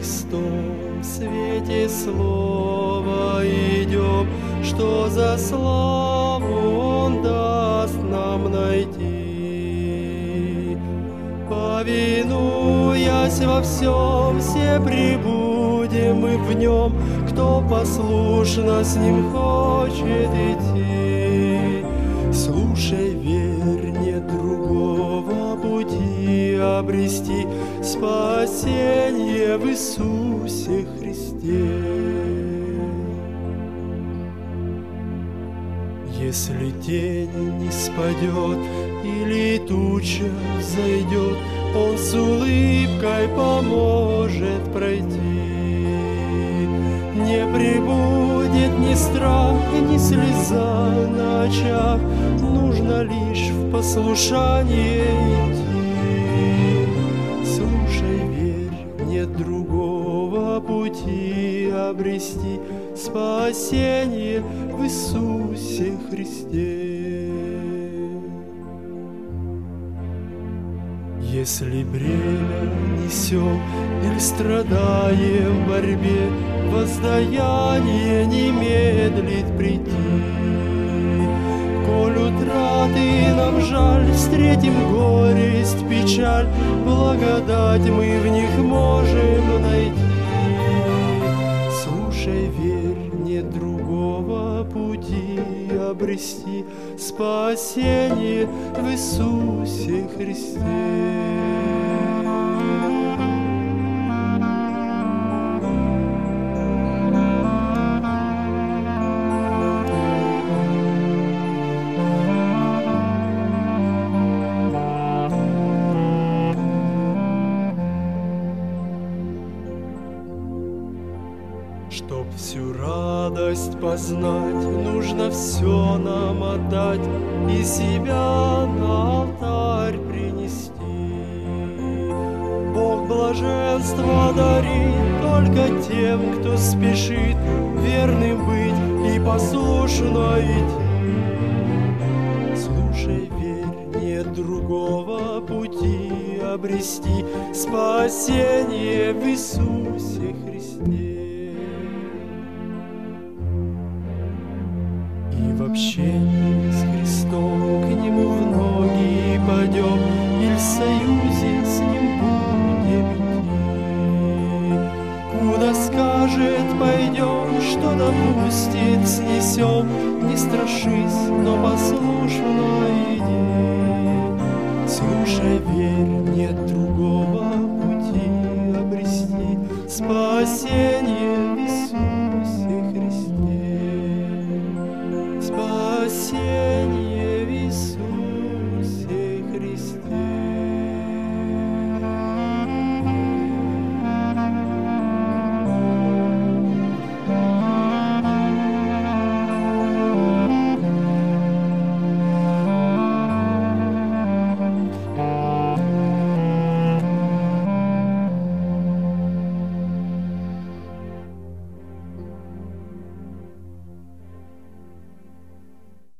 Христом в свете слова идем, что за славу Он даст нам найти. Повинуясь во всем, все пребудем мы в Нем, кто послушно с Ним хочет идти. Слушай, верь, нет другого пути обрести спасение в Иисусе Христе. Если тень не спадет или туча взойдет, Он с улыбкой поможет пройти. Не прибудет ни страх, ни слеза на очах, нужно лишь в послушание идти. Слушай, верь, нет другого пути обрести спасение в Иисусе Христе. Если бремя несем или страдаем в борьбе, воздаяние не медлит прийти. Коль утраты нам жаль, встретим горесть, печаль, благодать мы в них можем найти. Слушай, верь, нет другого пути обрести спасение в Иисусе Христе. Чтоб всю радость познать, нужно все нам отдать и себя на алтарь принести. Бог блаженства дарит только тем, кто спешит верным быть и послушно идти. Слушай, верь, нет другого пути обрести спасение в Иисусе Христе. И в общении с Христом к Нему в ноги падем, или в союзе с Ним будем идти. Куда скажет, пойдем, что допустит, снесем, не страшись, но послушно иди. Слушай, верь, нет другого пути обрести спасение